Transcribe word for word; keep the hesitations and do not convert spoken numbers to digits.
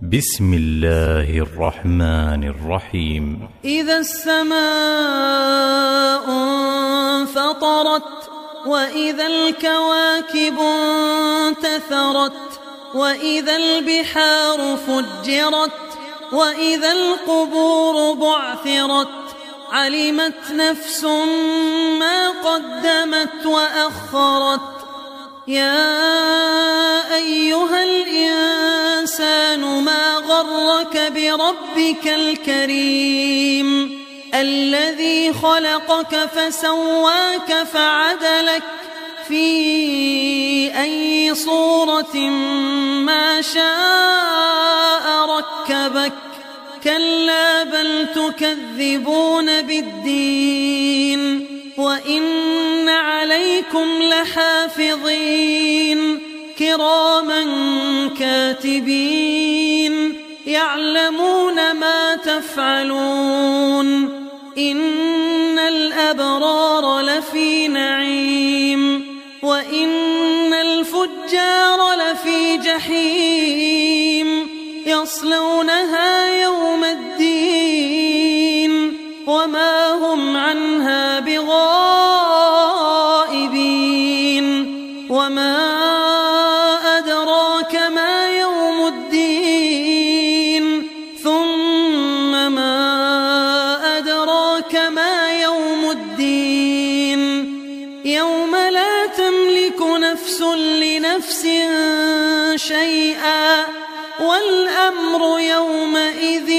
بسم الله الرحمن الرحيم. إذا السماء انفطرت وإذا الكواكب انتثرت وإذا البحار فجرت وإذا القبور بعثرت علمت نفس ما قدمت وأخرت. يا أيها الإنسان ما غرك بربك الكريم الذي خلقك فسواك فعدلك في أي صورة ما شاء ركبك. كلا بل تكذبون بالدين وإن عليكم لحافظين كراما كاتبين يعلمون ما تفعلون. إن الأبرار لفي نعيم وإن الفجار لفي جحيم يصلونها يوم الدين وما هم عنها بغائبين. وما أدراك ما يوم الدين ثم ما أدراك ما يوم الدين يوم لا تملك نفس لنفس شيئا والأمر يومئذ